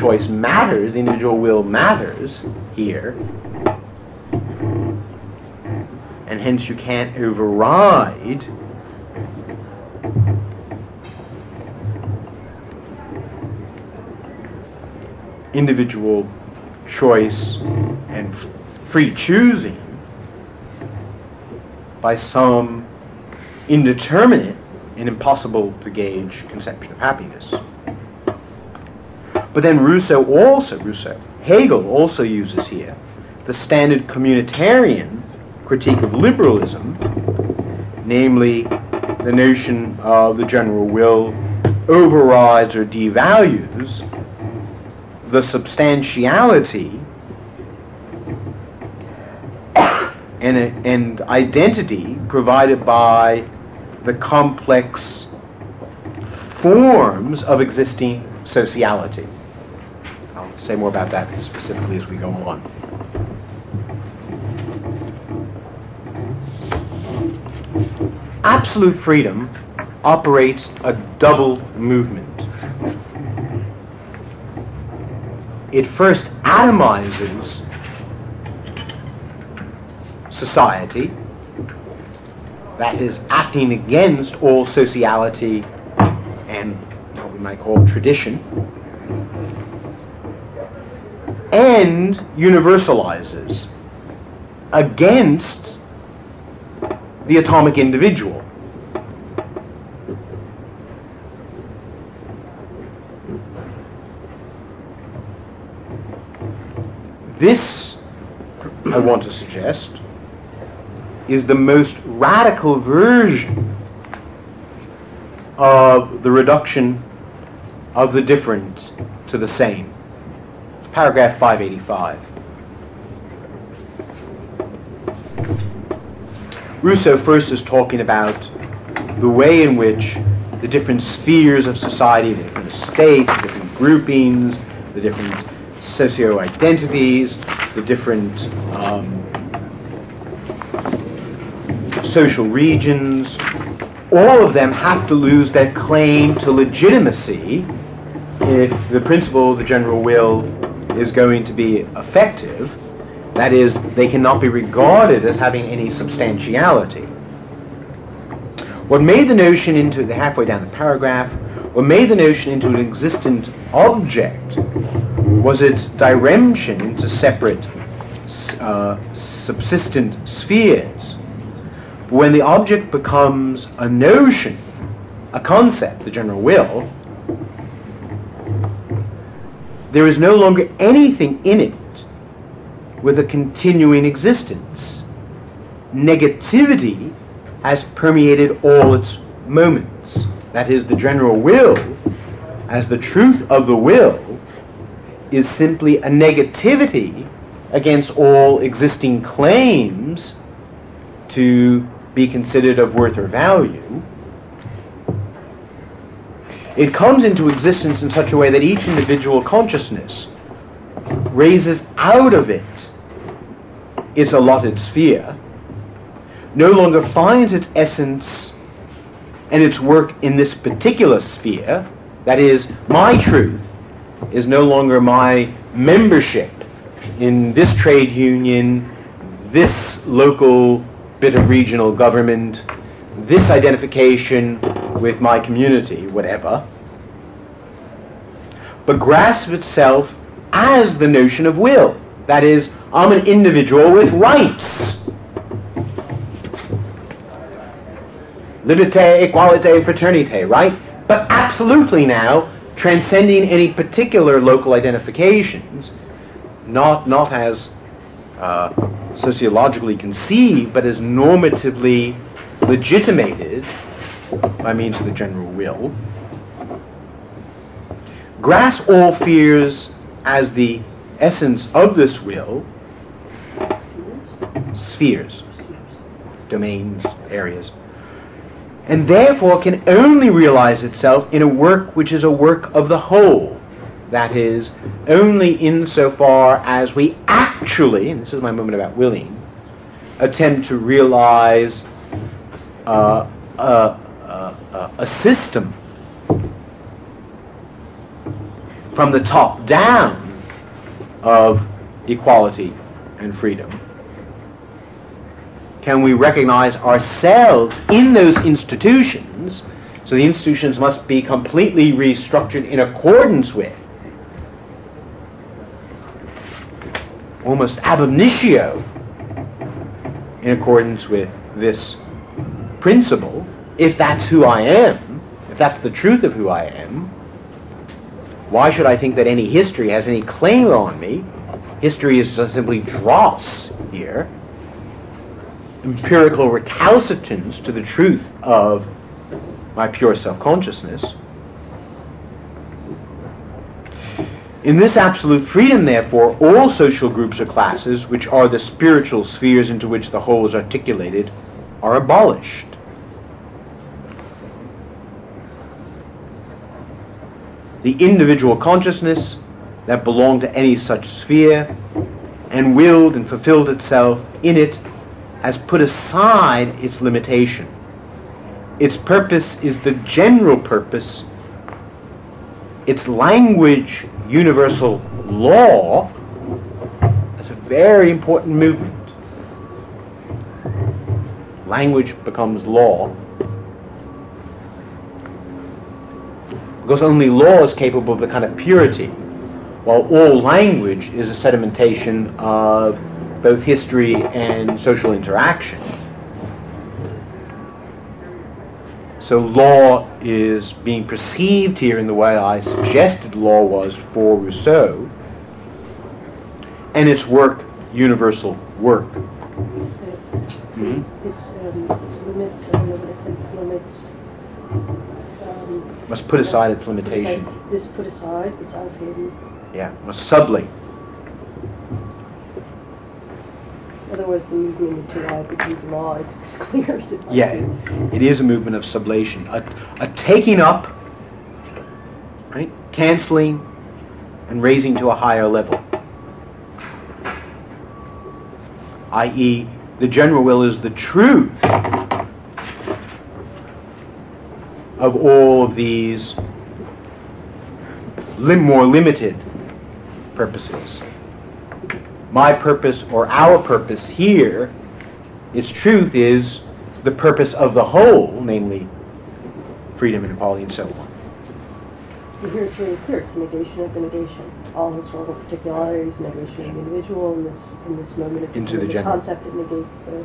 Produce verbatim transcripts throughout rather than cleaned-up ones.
choice matters, the individual will matters here, and hence you can't override individual choice and f- free choosing by some indeterminate and impossible to gauge conception of happiness. But then Rousseau also, Rousseau, Hegel also uses here the standard communitarian critique of liberalism, namely the notion of the general will overrides or devalues the substantiality and, and identity provided by the complex forms of existing sociality. I'll say more about that specifically as we go on. Absolute freedom operates a double movement. It first atomizes society, that is, acting against all sociality and what we might call tradition, and universalizes against the atomic individual. This, I want to suggest, is the most radical version of the reduction of the different to the same. It's paragraph five eighty-five. Rousseau first is talking about the way in which the different spheres of society, the different states, the different groupings, the different socio-identities, the different um, social regions, all of them have to lose their claim to legitimacy if the principle of the general will is going to be effective. That is, they cannot be regarded as having any substantiality. What made the notion into, the halfway down the paragraph, what made the notion into an existent object was its diremption into separate uh, subsistent spheres. But when the object becomes a notion, a concept, the general will, there is no longer anything in it with a continuing existence. Negativity has permeated all its moments. That is, the general will, as the truth of the will, is simply a negativity against all existing claims to be considered of worth or value. It comes into existence in such a way that each individual consciousness raises out of it its allotted sphere, no longer finds its essence and its work in this particular sphere. That is, my truth is no longer my membership in this trade union, this local bit of regional government, this identification with my community, whatever, but grasp itself as the notion of will. That is, I'm an individual with rights. Liberté, equalité, fraternité, right? But absolutely now, transcending any particular local identifications, not, not as uh, sociologically conceived, but as normatively legitimated by means of the general will. Grasp all fears as the essence of this will, spheres, domains, areas, and therefore can only realize itself in a work which is a work of the whole. That is, only insofar as we actually, and this is my moment about willing, attempt to realize uh, uh, uh, uh, a system from the top down of equality and freedom? Can we recognize ourselves in those institutions? So the institutions must be completely restructured in accordance with, almost ab initio, in accordance with this principle. If that's who I am, if that's the truth of who I am, why should I think that any history has any claim on me? History is just simply dross here. Empirical recalcitrance to the truth of my pure self-consciousness. In this absolute freedom, therefore, all social groups or classes, which are the spiritual spheres into which the whole is articulated, are abolished. The individual consciousness that belonged to any such sphere and willed and fulfilled itself in it has put aside its limitation. Its purpose is the general purpose. Its language, universal law, is a very important movement. Language becomes law because only law is capable of the kind of purity, while all language is a sedimentation of both history and social interaction. So law is being perceived here in the way I suggested law was for Rousseau, and its work, universal work. Mm-hmm. Its, um, its limits, I don't know what it said, its limits. Um, must put aside its limitation. This put aside, it's unhidden. Yeah, must sublate. Otherwise, the movement into life becomes law is as clear as it Yeah, it, it is a movement of sublation, a, a taking up, right, canceling, and raising to a higher level. that is, the general will is the truth of all of these lim- more limited purposes. My purpose, or our purpose here, its truth is the purpose of the whole, namely freedom and equality and so on. And here it's really clear, it's the negation of the negation. All historical particularities, negation of the individual in this in this moment of Into the the general. concept, it negates the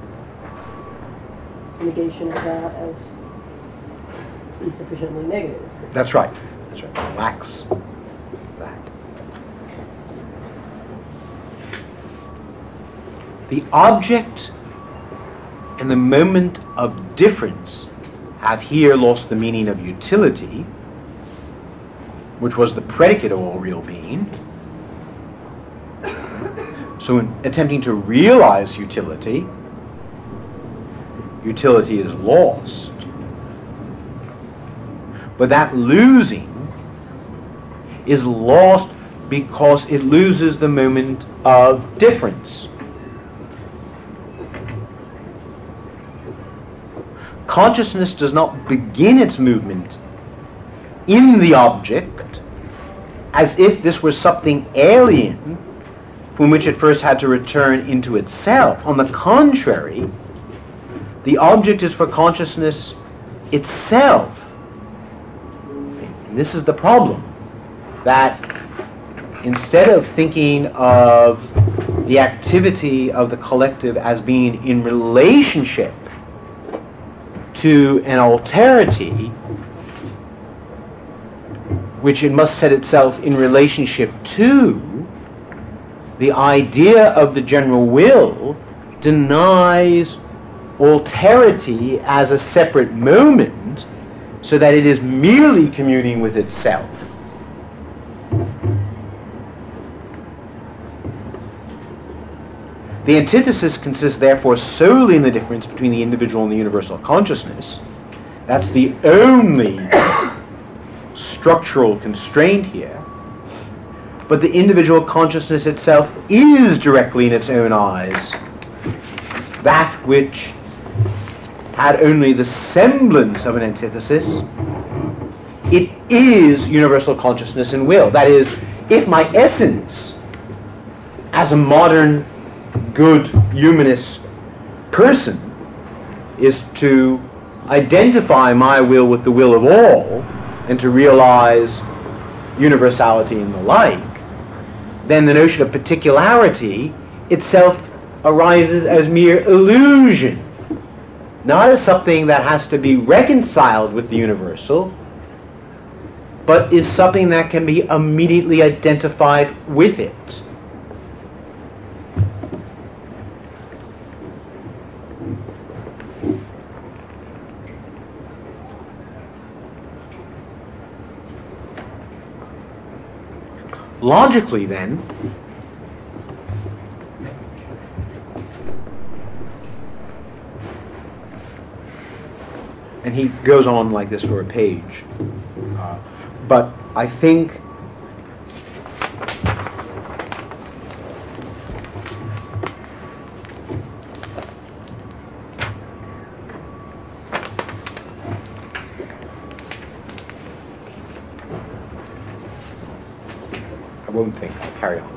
negation of that as insufficiently negative. That's right. That's right. It lacks that. The object and the moment of difference have here lost the meaning of utility, which was the predicate of all real being. So in attempting to realize utility, utility is lost. But that losing is lost because it loses the moment of difference. Consciousness does not begin its movement in the object as if this were something alien from which it first had to return into itself. On the contrary, the object is for consciousness itself. And this is the problem, that instead of thinking of the activity of the collective as being in relationship to an alterity, which it must set itself in relationship to, the idea of the general will denies alterity as a separate moment, so that it is merely communing with itself. The antithesis consists therefore solely in the difference between the individual and the universal consciousness. That's the only structural constraint here. But the individual consciousness itself is directly in its own eyes that which had only the semblance of an antithesis it is universal consciousness and will. That is, if my essence as a modern, good, humanist person is to identify my will with the will of all and to realize universality and the like, then the notion of particularity itself arises as mere illusion, not as something that has to be reconciled with the universal, but is something that can be immediately identified with it. Logically, then, and he goes on like this for a page, uh, but I think I won't think. I'll carry on.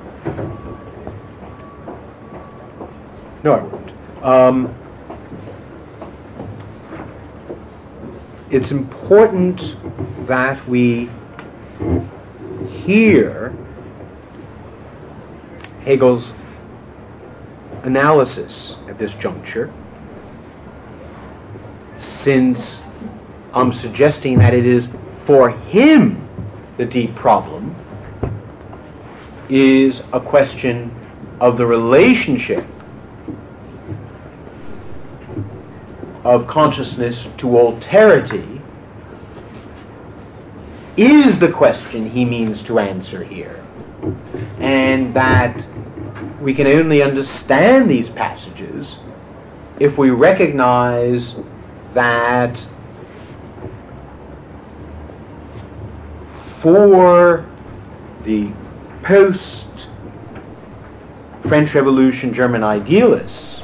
No, I won't. Um, it's important that we hear Hegel's analysis at this juncture, since I'm suggesting that it is for him the deep problem is a question of the relationship of consciousness to alterity is the question he means to answer here, and that we can only understand these passages if we recognize that for the post-French Revolution German idealists,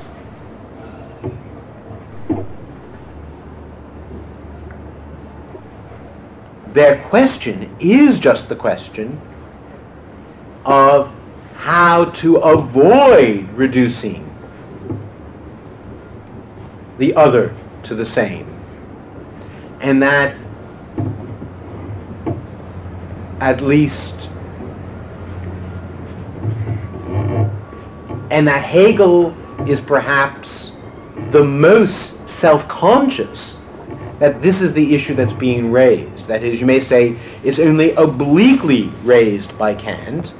their question is just the question of how to avoid reducing the other to the same. And that at least and that Hegel is perhaps the most self-conscious that this is the issue that's being raised. That is, you may say, it's only obliquely raised by Kant.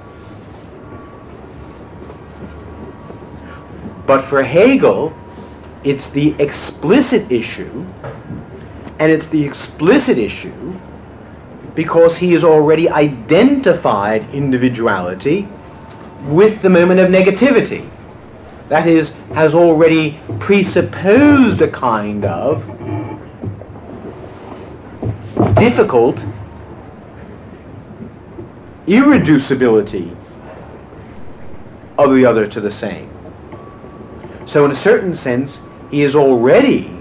But for Hegel, it's the explicit issue, and it's the explicit issue because he has already identified individuality with the moment of negativity. That is, has already presupposed a kind of difficult irreducibility of the other to the same. So in a certain sense, he is already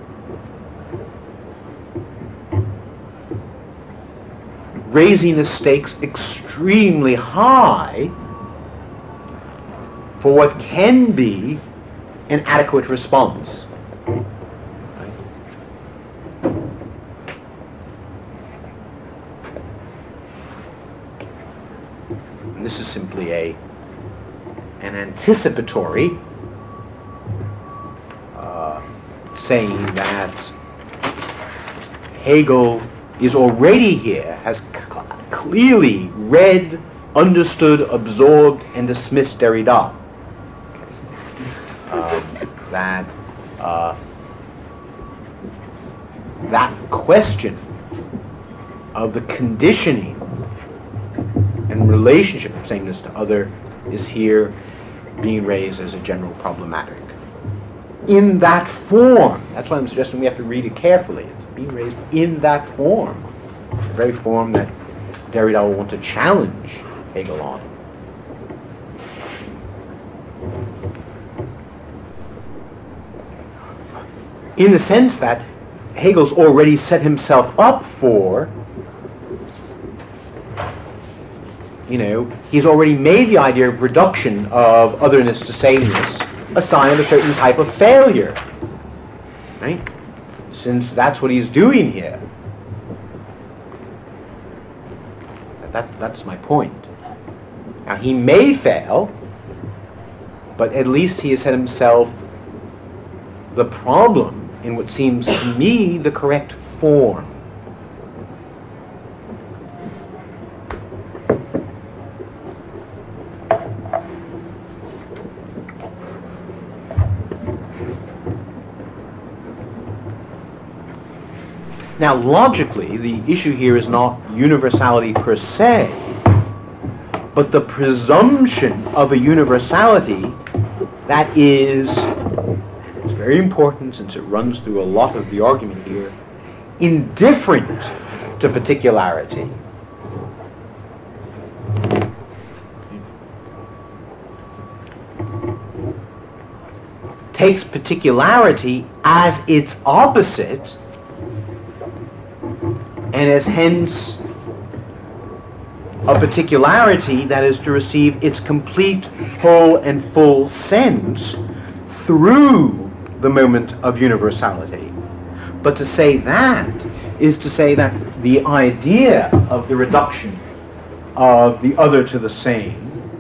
raising the stakes extremely high for what can be an adequate response. And this is simply a an anticipatory uh, saying that Hegel is already here, has cl- clearly read, understood, absorbed, and dismissed Derrida. Um, that uh, that question of the conditioning and relationship of sameness to other is here being raised as a general problematic. In that form, that's why I'm suggesting we have to read it carefully. It's being raised in that form, the very form that Derrida will want to challenge Hegel on. In the sense that Hegel's already set himself up for you know, he's already made the idea of reduction of otherness to sameness a sign of a certain type of failure, right? Since that's what he's doing here. That, that's my point. Now, he may fail, but at least he has set himself the problem in what seems to me the correct form. Now, logically, the issue here is not universality per se, but the presumption of a universality that is, it's very important since it runs through a lot of the argument here, indifferent to particularity. Takes particularity as its opposite, and as hence a particularity that is to receive its complete, whole, and full sense through the moment of universality. But to say that is to say that the idea of the reduction of the other to the same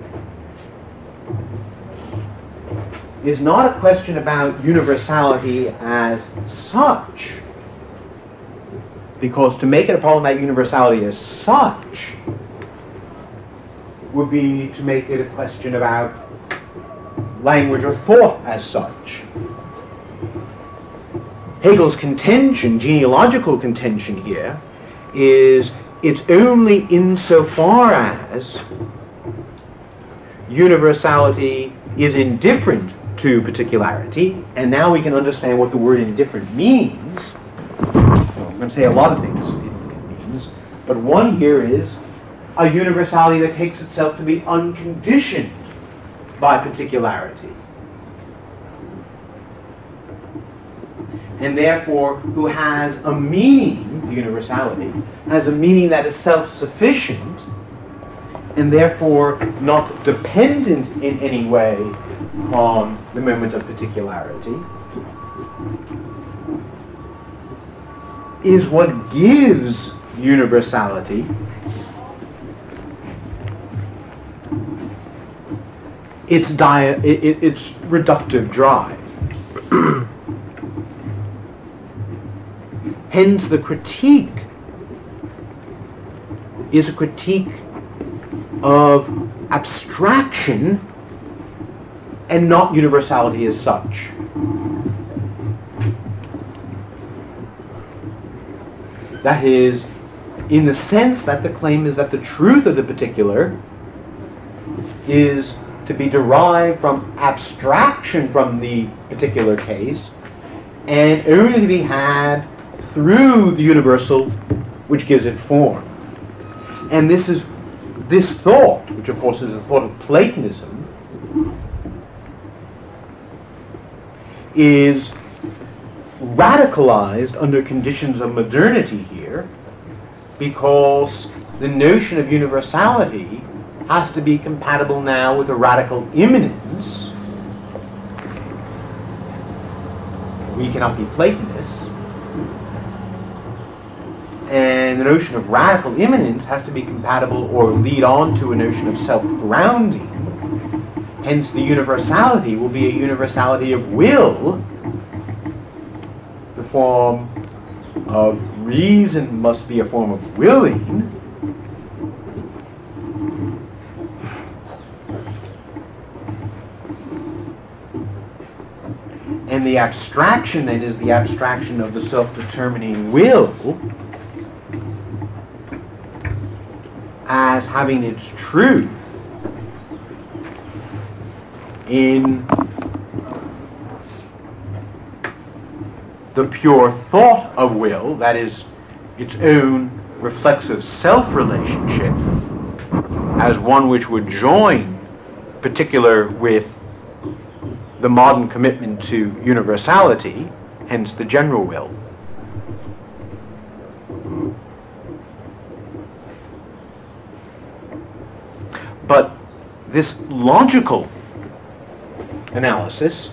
is not a question about universality as such, because to make it a problem about universality as such would be to make it a question about language or thought as such. Hegel's contention, genealogical contention here, is it's only insofar as universality is indifferent to particularity, and now we can understand what the word indifferent means. Well, I'm going to say a lot of things it, it means, but one here is a universality that takes itself to be unconditioned by particularity, and therefore who has a meaning, the universality, has a meaning that is self-sufficient and therefore not dependent in any way on the moment of particularity, is what gives universality its dia- it, it, its reductive drive. Hence, the critique is a critique of abstraction and not universality as such. That is, in the sense that the claim is that the truth of the particular is to be derived from abstraction from the particular case and only to be had through the universal which gives it form. And this is this thought, which of course is the thought of Platonism, is radicalized under conditions of modernity here, because the notion of universality has to be compatible now with a radical immanence. We cannot be Platonists. And the notion of radical immanence has to be compatible or lead on to a notion of self-grounding. Hence, the universality will be a universality of will. The form of reason must be a form of willing. And the abstraction that is the abstraction of the self-determining will as having its truth in the pure thought of will, that is, its own reflexive self-relationship, as one which would join particular with the modern commitment to universality, hence the general will. But this logical analysis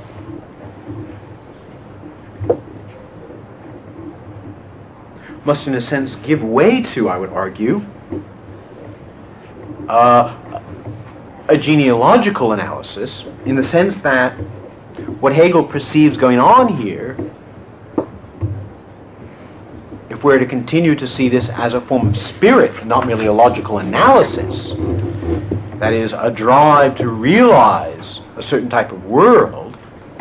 must, in a sense, give way to, I would argue, uh, a genealogical analysis, in the sense that what Hegel perceives going on here, if we're to continue to see this as a form of spirit, not merely a logical analysis, that is, a drive to realize a certain type of world,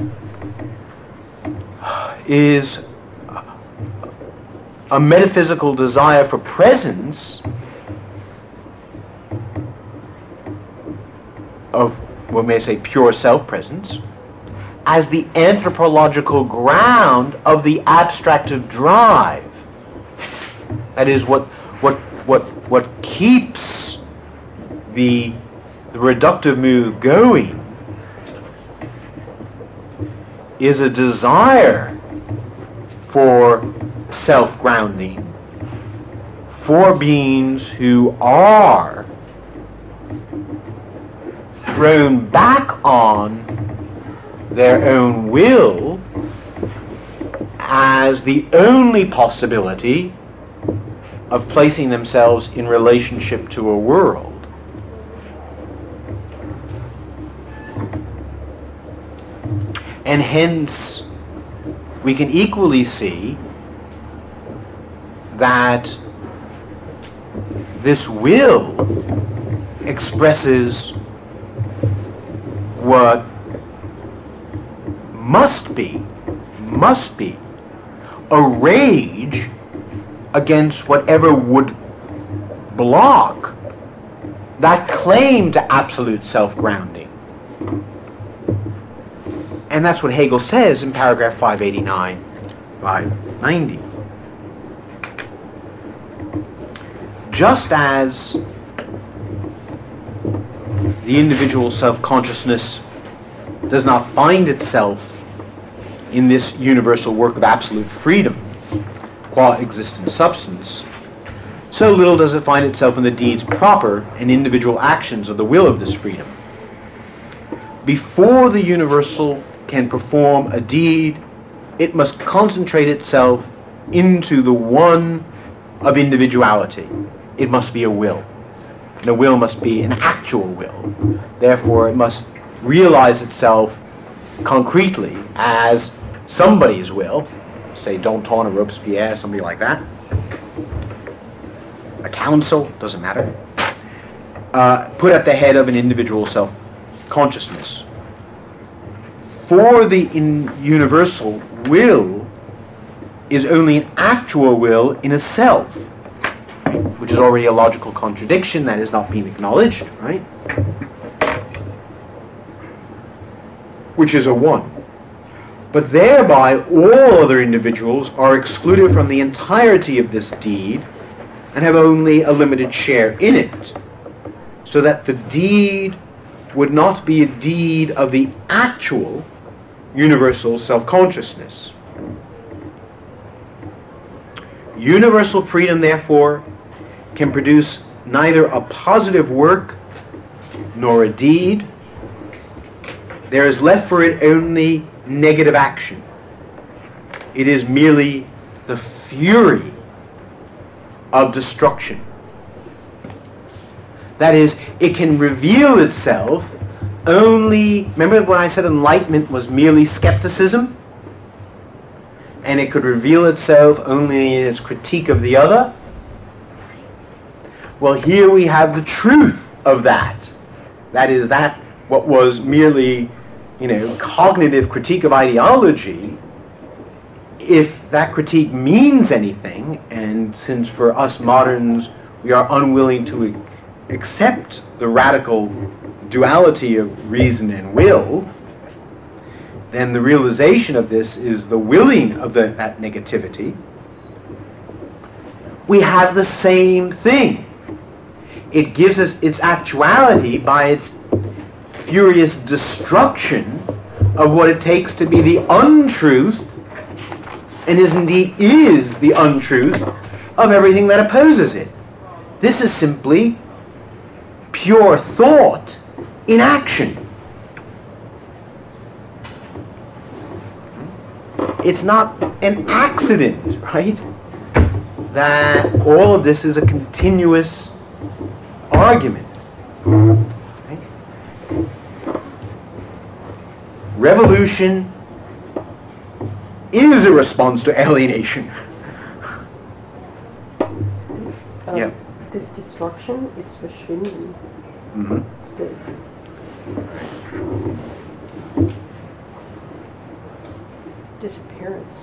is a metaphysical desire for presence of, we may say, pure self-presence, as the anthropological ground of the abstractive drive. That is, what what what what keeps the the reductive move going is a desire for self-grounding, for beings who are thrown back on their own will as the only possibility of placing themselves in relationship to a world. And hence, we can equally see that this will expresses what must be, must be a rage against whatever would block that claim to absolute self-grounding. And that's what Hegel says in paragraph five eighty-nine, five ninety. Just as the individual self-consciousness does not find itself in this universal work of absolute freedom, qua existent substance, so little does it find itself in the deeds proper and individual actions of the will of this freedom. Before the universal can perform a deed, it must concentrate itself into the one of individuality. It must be a will. And a will must be an actual will. Therefore, it must realize itself concretely as somebody's will, say Danton or Robespierre, somebody like that, a council, doesn't matter, uh, put at the head of an individual self-consciousness. For the in universal, will is only an actual will in a self, which is already a logical contradiction that is not being acknowledged, right? Which is a one. But thereby all other individuals are excluded from the entirety of this deed and have only a limited share in it, so that the deed would not be a deed of the actual universal self-consciousness. Universal freedom, therefore, can produce neither a positive work nor a deed. There is left for it only negative action. It is merely the fury of destruction. That is, it can reveal itself only, remember when I said enlightenment was merely skepticism? And it could reveal itself only in its critique of the other? Well, here we have the truth of that. That is, that what was merely, you know, cognitive critique of ideology, if that critique means anything, and since for us moderns we are unwilling to accept the radical duality of reason and will, then the realization of this is the willing of the, that negativity. We have the same thing. It gives us its actuality by its furious destruction of what it takes to be the untruth, and is indeed is the untruth of everything that opposes it. This is simply pure thought in action. It's not an accident, right? That all of this is a continuous argument. Right? Revolution is a response to alienation. Um, Yeah. This destruction, it's verschwinden. Mm-hmm. It's the disappearance.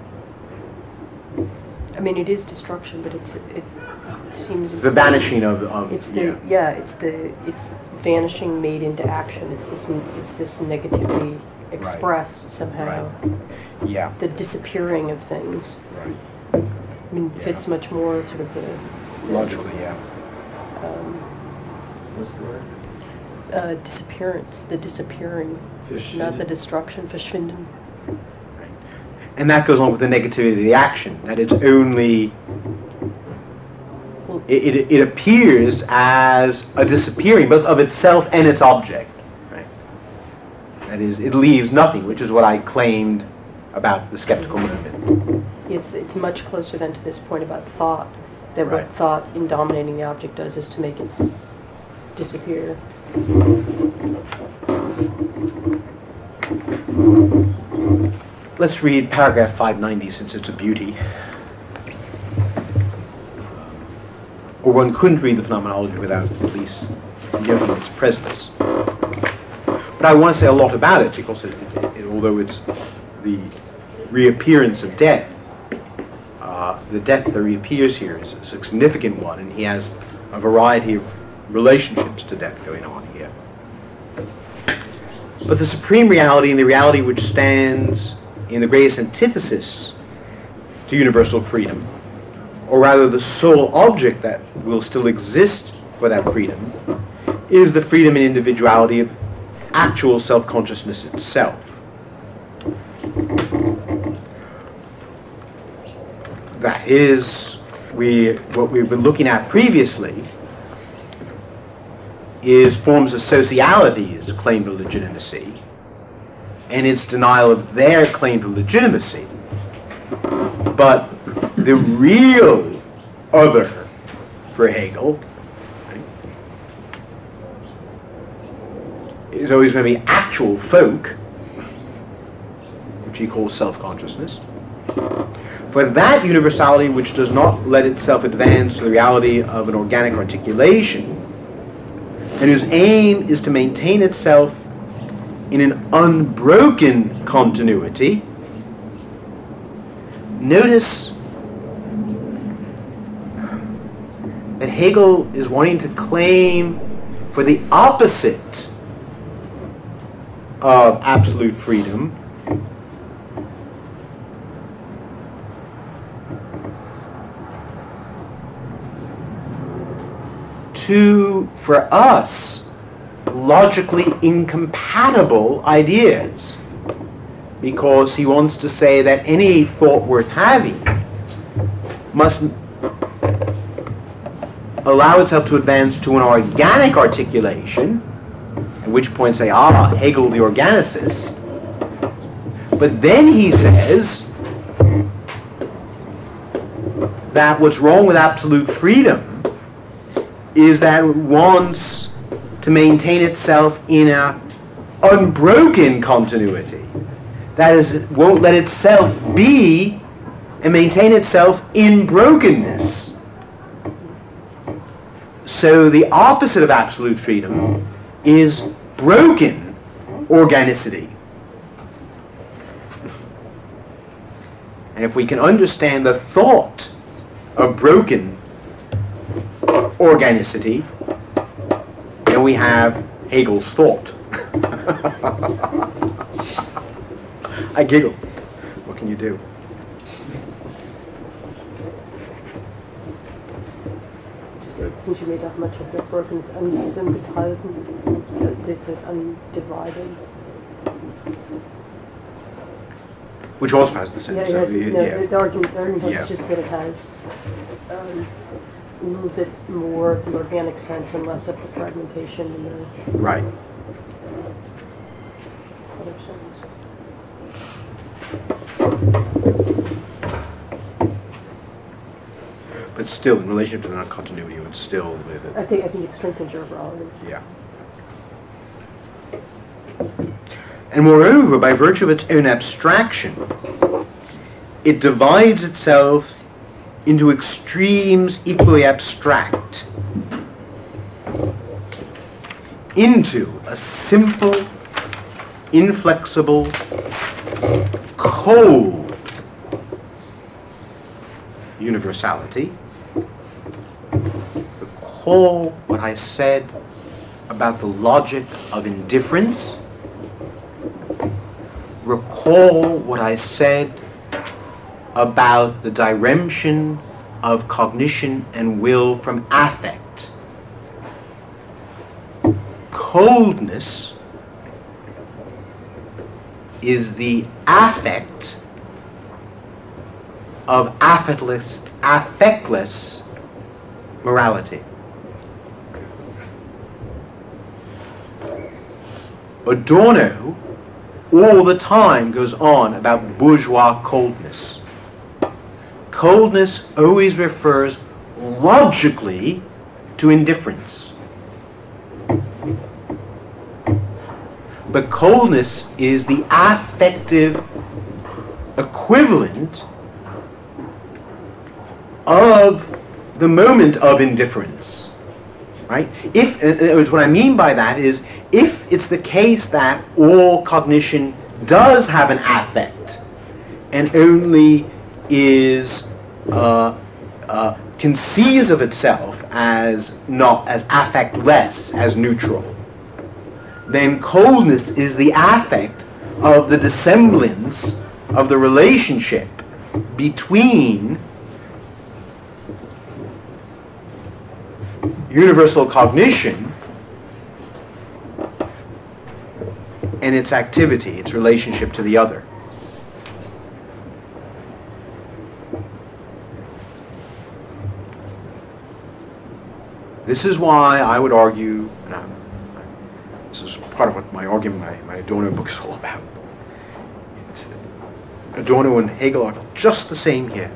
I mean, it is destruction, but it's it, it seems It's the vanishing of, of It's the yeah. yeah. It's the it's vanishing made into action. It's this it's this negativity expressed somehow. Right. Yeah. The disappearing of things. Right. I mean, Yeah. fits much more sort of the Logically, yeah. um, What's the word? uh, disappearance, the disappearing, not the destruction. Verschwinden. And that goes on with the negativity of the action, that it's only, Well, it, it, it appears as a disappearing, both of itself and its object. Right? That is, it leaves nothing, which is what I claimed about the skeptical movement. it's it's much closer than to this point about thought. That Right. what thought in dominating the object does is to make it disappear. Let's read paragraph five ninety since it's a beauty. Or one couldn't read the phenomenology without at least noting its presence. But I want to say a lot about it because it, it, it, although it's the reappearance of death, uh, the death that reappears here is a significant one, and he has a variety of relationships to death going on here. But the supreme reality and the reality which stands in the greatest antithesis to universal freedom, or rather the sole object that will still exist for that freedom, is the freedom and individuality of actual self-consciousness itself. That is, we what we've been looking at previously is forms of sociality's claim to legitimacy and its denial of their claim to legitimacy. But the real other for Hegel, right, is always going to be actual folk, which he calls self-consciousness. For that universality which does not let itself advance to the reality of an organic articulation, and whose aim is to maintain itself in an unbroken continuity, notice that Hegel is wanting to claim for the opposite of absolute freedom, two, for us, logically incompatible ideas, because he wants to say that any thought worth having must allow itself to advance to an organic articulation, at which point say, ah, Hegel the organicist. But then he says that what's wrong with absolute freedom is that it wants to maintain itself in an unbroken continuity. That is, it won't let itself be and maintain itself in brokenness. So the opposite of absolute freedom is broken organicity. And if we can understand the thought of broken organicity, then we have Hegel's thought. I giggle. What can you do? Just since you made up much of the broken, it's, un, it's ungeteilt, it's, it's undivided. Which also has the sense Yeah, of yes, the, no, yeah. the, the argument, the argument Yeah. is just that it has um, move it more of the organic sense and less of the fragmentation in the Right. other sense. But still, in relation to the non-continuity, it would still with it. I think I think it strengthens your overall image. Yeah. And moreover, by virtue of its own abstraction, it divides itself into extremes equally abstract, into a simple, inflexible, cold universality. Recall what I said about the logic of indifference. Recall what I said about the diremption of cognition and will from affect. Coldness is the affect of affectless, affectless morality. Adorno all the time goes on about bourgeois coldness. Coldness always refers logically to indifference. But coldness is the affective equivalent of the moment of indifference. Right? If, in other words, what I mean by that is, if it's the case that all cognition does have an affect and only is uh, uh, conceives of itself as not as affectless, as neutral, then coldness is the affect of the dissemblance of the relationship between universal cognition and its activity, its relationship to the other. This is why I would argue, and I'm, this is part of what my argument, my, my Adorno book is all about. It's that Adorno and Hegel are just the same here.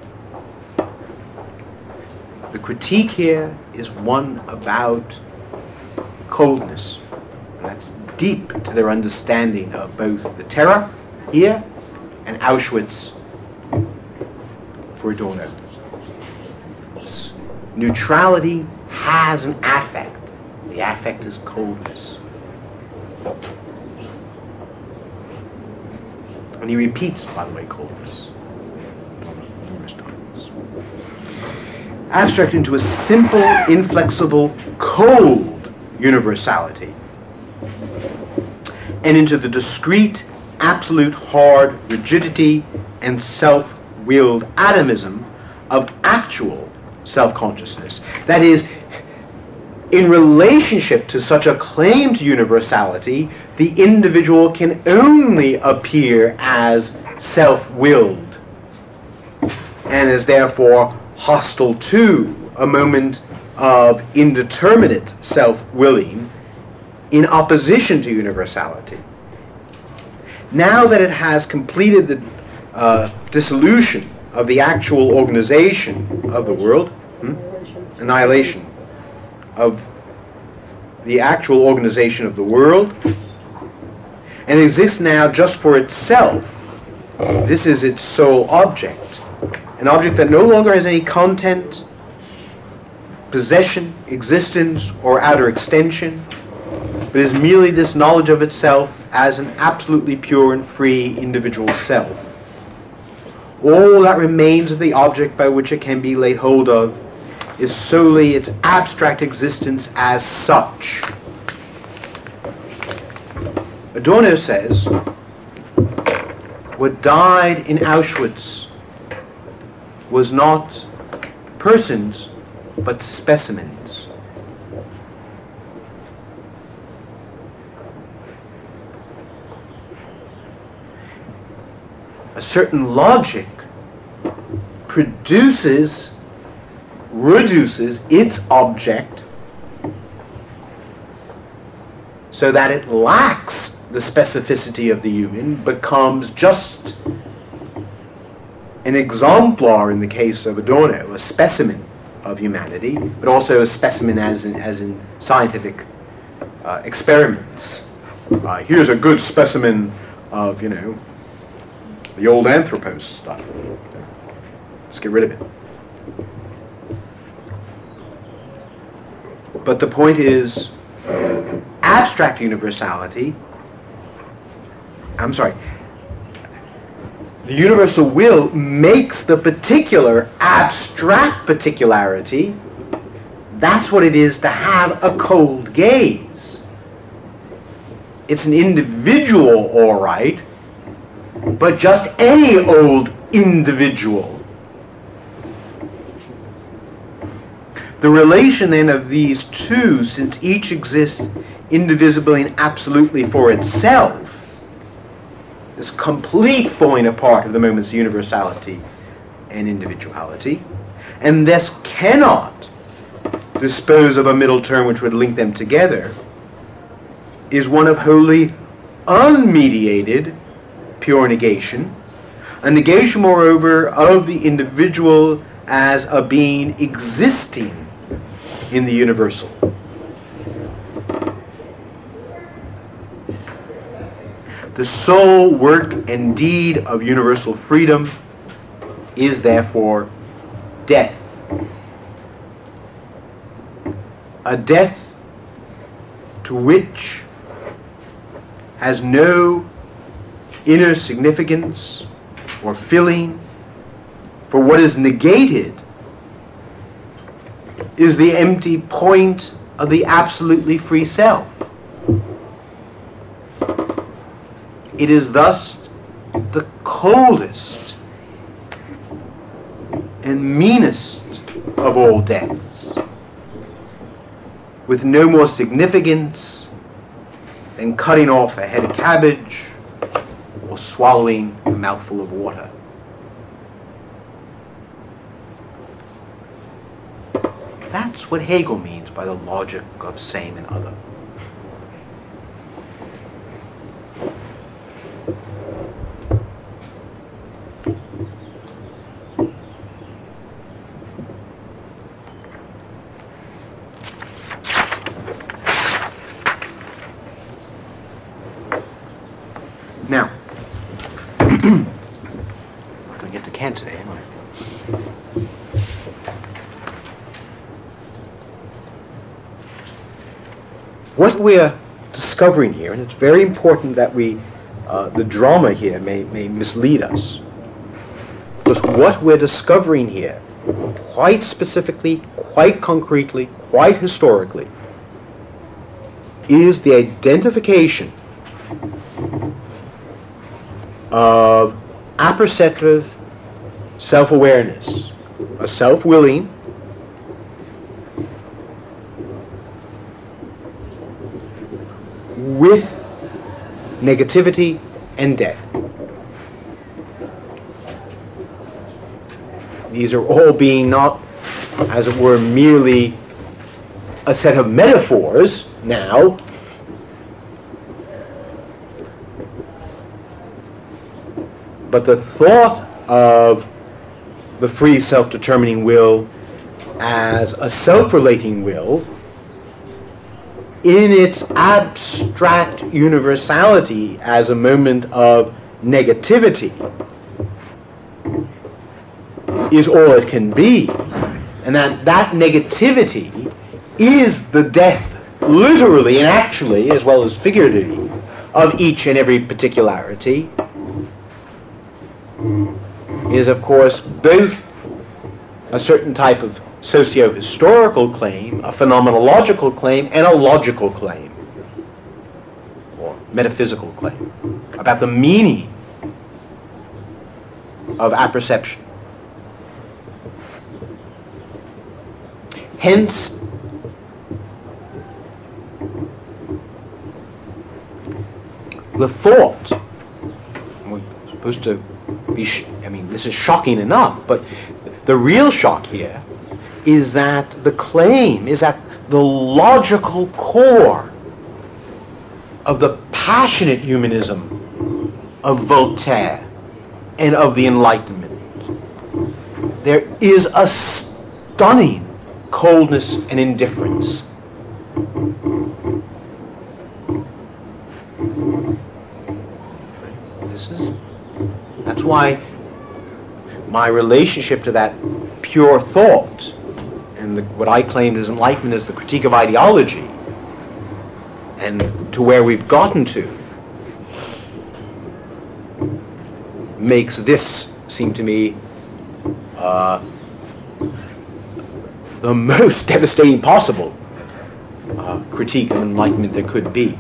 The critique here is one about coldness. And that's deep to their understanding of both the Terror here and Auschwitz for Adorno. Neutrality has an affect. The affect is coldness. And he repeats, by the way, coldness. Numerous times. Abstract into a simple, inflexible, cold universality, and into the discrete, absolute, hard rigidity and self-willed atomism of actual self-consciousness. That is, in relationship to such a claim to universality, the individual can only appear as self-willed and is therefore hostile to a moment of indeterminate self-willing in opposition to universality. Now that it has completed the uh, dissolution of the actual organization of the world, hmm? annihilation of the actual organization of the world, and exists now just for itself, this is its sole object. An object that no longer has any content, possession, existence, or outer extension, but is merely this knowledge of itself as an absolutely pure and free individual self. All that remains of the object by which it can be laid hold of is solely its abstract existence as such. Adorno says, what died in Auschwitz was not persons, but specimens. A certain logic produces reduces its object so that it lacks the specificity of the human, becomes just an exemplar in the case of Adorno, a specimen of humanity, but also a specimen as in, as in scientific uh, experiments. Uh, here's a good specimen of, you know, the old Anthropos stuff. Let's get rid of it. But the point is, abstract universality, I'm sorry, the universal will makes the particular abstract particularity. That's what it is to have a cold gaze. It's an individual, all right, but just any old individual. The relation then of these two, since each exists indivisibly and absolutely for itself, this complete falling apart of the moment's universality and individuality, and thus cannot dispose of a middle term which would link them together, is one of wholly unmediated pure negation, a negation, moreover, of the individual as a being existing in the universal. The sole work and deed of universal freedom is therefore death. A death to which has no inner significance or filling, for what is negated is the empty point of the absolutely free self. It is thus the coldest and meanest of all deaths, with no more significance than cutting off a head of cabbage or swallowing a mouthful of water. That's what Hegel means by the logic of same and other. Now, I'm going to get to Kant today, am I? What we're discovering here, and it's very important that we, uh, the drama here may, may mislead us, because what we're discovering here, quite specifically, quite concretely, quite historically, is the identification of apperceptive self-awareness, a self-willing, with negativity and death. These are all being not, as it were, merely a set of metaphors now, but the thought of the free self-determining will as a self-relating will in its abstract universality as a moment of negativity is all it can be, and that that negativity is the death, literally and actually, as well as figuratively, of each and every particularity, is of course both a certain type of socio-historical claim, a phenomenological claim, and a logical claim, or metaphysical claim, about the meaning of apperception. Hence, the thought, we're supposed to be, sh- I mean, this is shocking enough, but the real shock here is that the claim is at the logical core of the passionate humanism of Voltaire and of the Enlightenment. There is a stunning coldness and indifference. This is, that's why my relationship to that pure thought and the, what I claimed as enlightenment is the critique of ideology, and to where we've gotten to, makes this seem to me uh, the most devastating possible uh, critique of enlightenment there could be.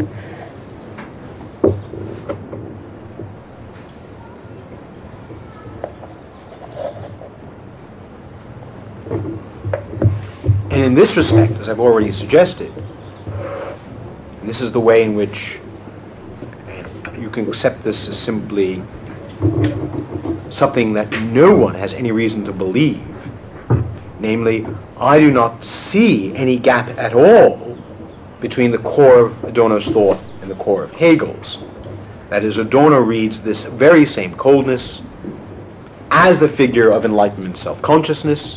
And in this respect, as I've already suggested, this is the way in which you can accept this as simply something that no one has any reason to believe. Namely, I do not see any gap at all between the core of Adorno's thought and the core of Hegel's. That is, Adorno reads this very same coldness as the figure of Enlightenment self-consciousness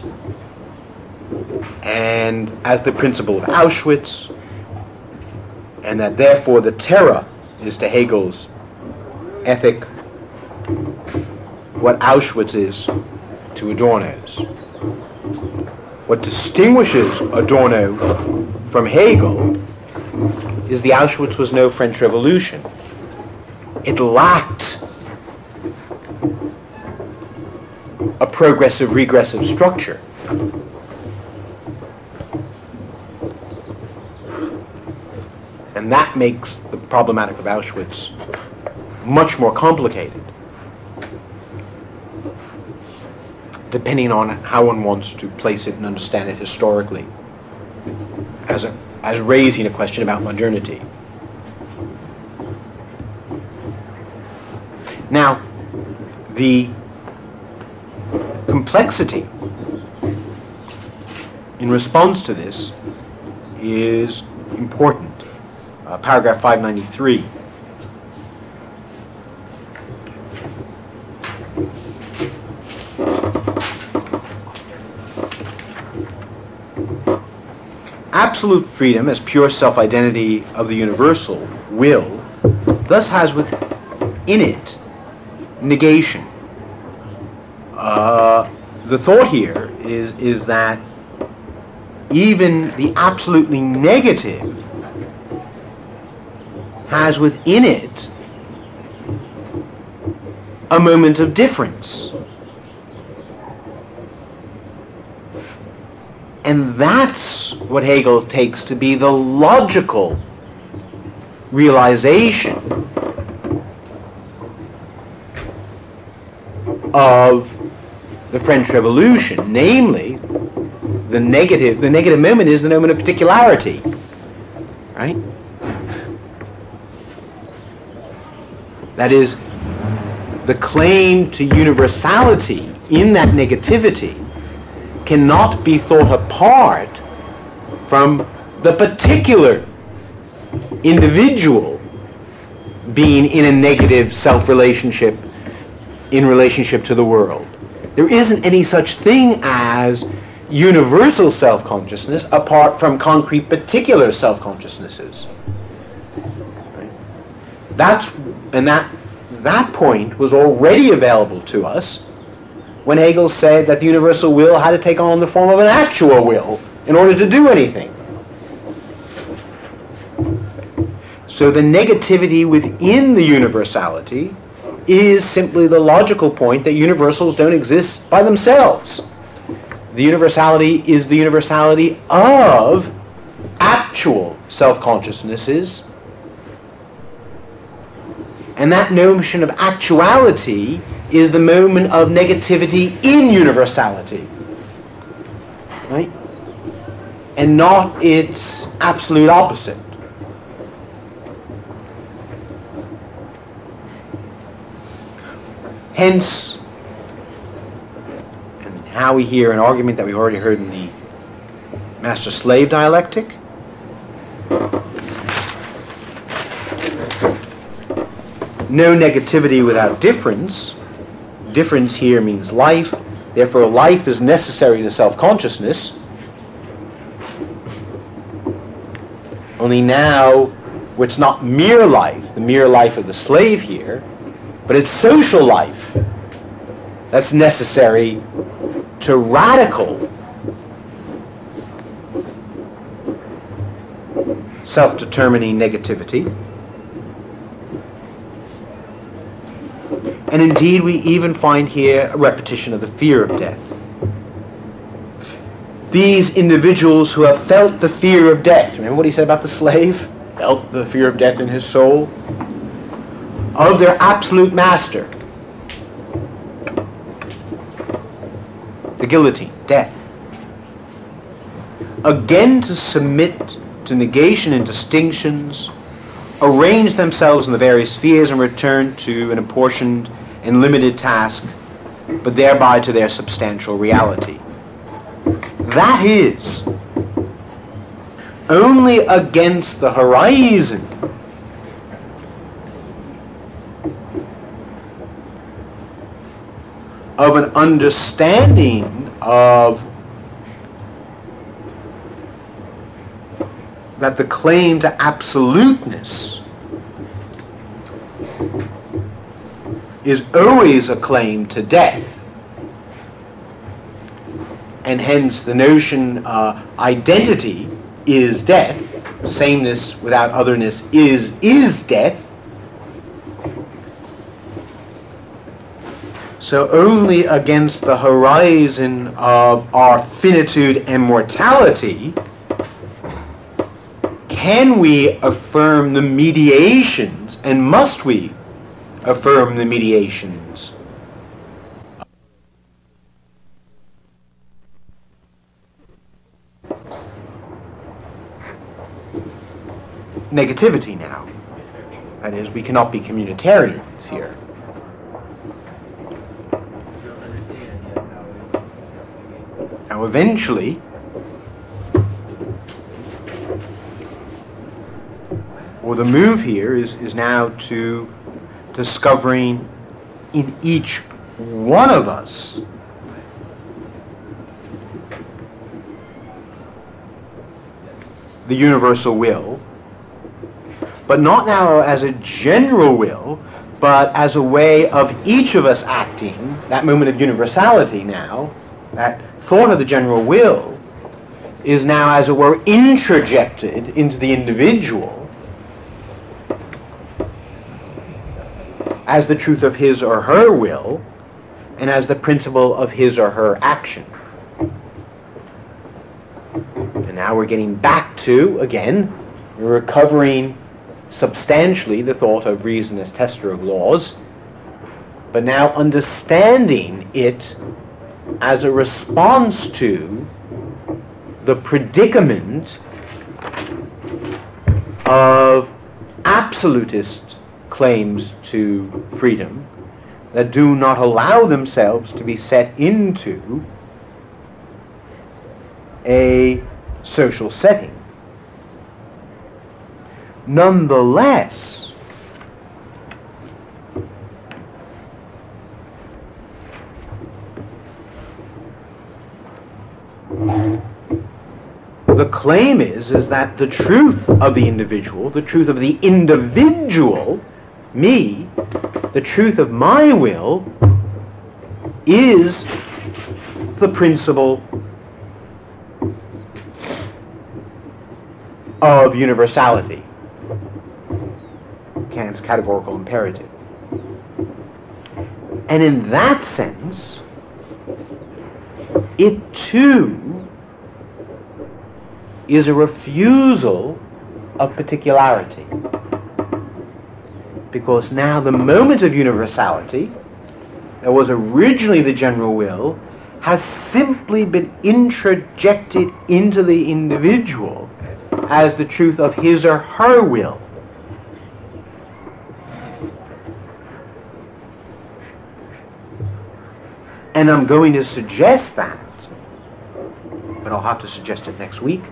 and as the principle of Auschwitz, and that therefore the terror is to Hegel's ethic what Auschwitz is to Adorno's. What distinguishes Adorno from Hegel is the Auschwitz was no French Revolution. It lacked a progressive-regressive structure. And that makes the problematic of Auschwitz much more complicated, depending on how one wants to place it and understand it historically, as a, as raising a question about modernity. Now, the complexity in response to this is important. Uh, paragraph five ninety-three. Absolute freedom as pure self-identity of the universal will thus has within it negation. Uh, the thought here is, is that even the absolutely negative has within it a moment of difference. And that's what Hegel takes to be the logical realization of the French Revolution, namely the negative the negative moment is the moment of particularity, right? That is, the claim to universality in that negativity cannot be thought apart from the particular individual being in a negative self-relationship in relationship to the world. There isn't any such thing as universal self-consciousness apart from concrete particular self-consciousnesses. Right? That's and that that point was already available to us when Hegel said that the universal will had to take on the form of an actual will in order to do anything. So the negativity within the universality is simply the logical point that universals don't exist by themselves. The universality is the universality of actual self-consciousnesses, and that notion of actuality is the moment of negativity in universality, right? And not its absolute opposite. Hence, and How we hear an argument that we already heard in the master-slave dialectic. No negativity without difference. Difference here means life. Therefore, life is necessary to self-consciousness. Only now, it's not mere life, the mere life of the slave here, but it's social life that's necessary to radical self-determining negativity. And indeed, we even find here a repetition of the fear of death. These individuals who have felt the fear of death, remember what he said about the slave? Felt the fear of death in his soul? Of their absolute master. The guillotine, death. Again to submit to negation and distinctions, arrange themselves in the various spheres and return to an apportioned and limited task, but thereby to their substantial reality. That is, only against the horizon of an understanding of that the claim to absoluteness is always a claim to death, and hence the notion uh, identity is death, sameness without otherness is is death. So only against the horizon of our finitude and mortality can we affirm the mediations, and must we affirm the mediations negativity now. That is, we cannot be communitarians here. Now eventually, or the move here is, is now to discovering in each one of us the universal will, but not now as a general will, but as a way of each of us acting, that moment of universality now, that thought of the general will, is now, as it were, introjected into the individual as the truth of his or her will, and as the principle of his or her action. And now we're getting back to, again, we're recovering substantially the thought of reason as tester of laws, but now understanding it as a response to the predicament of absolutist claims to freedom that do not allow themselves to be set into a social setting. Nonetheless, the claim is, is that the truth of the individual, the truth of the individual, me, the truth of my will, is the principle of universality. Kant's categorical imperative. And in that sense, it too is a refusal of particularity. Because now the moment of universality, that was originally the general will, has simply been introjected into the individual as the truth of his or her will. And I'm going to suggest that, but I'll have to suggest it next week,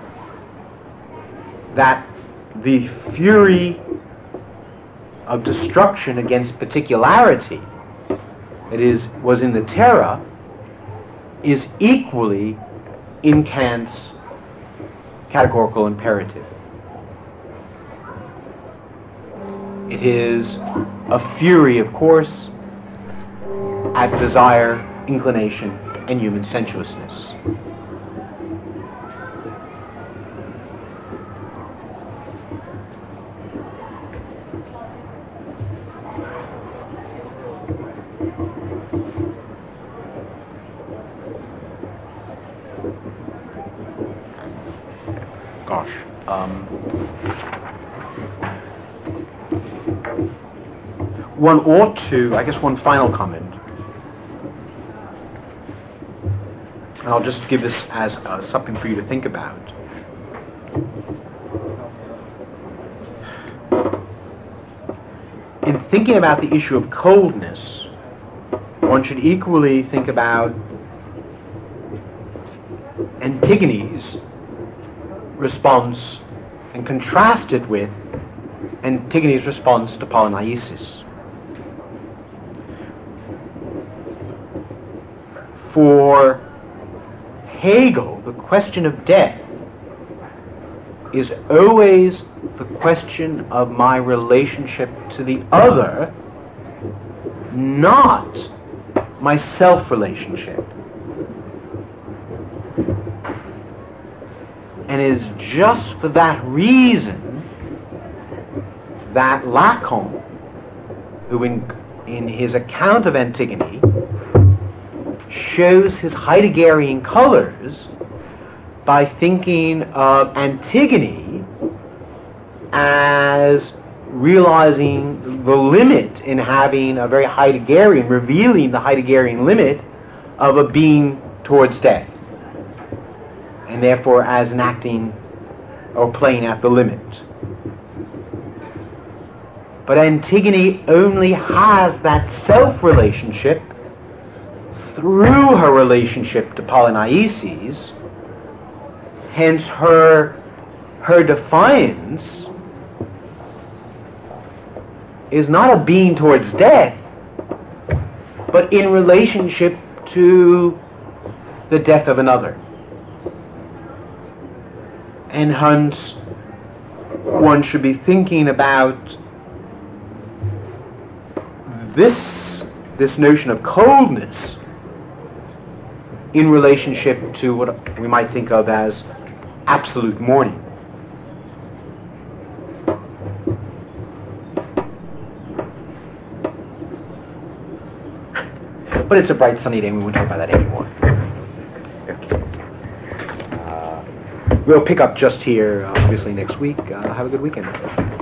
that the fury of destruction against particularity that is was in the Terra is equally in Kant's categorical imperative. It is a fury, of course, at desire, inclination, and human sensuousness. Gosh. Um, one ought to, I guess one final comment, and I'll just give this as uh, something for you to think about. In thinking about the issue of coldness, one should equally think about Antigone's response and contrast it with Antigone's response to Polynices. For Hegel, the question of death is always the question of my relationship to the other, not my self-relationship. And it is just for that reason that Lacan, who in, in his account of Antigone shows his Heideggerian colors by thinking of Antigone as realizing the limit in having a very Heideggerian, revealing the Heideggerian limit of a being towards death, and therefore as enacting or playing at the limit. But Antigone only has that self-relationship through her relationship to Polynices. Hence her, her defiance is not a being towards death, but in relationship to the death of another. And hence one should be thinking about this, this notion of coldness in relationship to what we might think of as absolute mourning. But it's a bright sunny day and we won't talk about that anymore. Okay. Uh, we'll pick up just here, uh, obviously, next week. Uh, have a good weekend.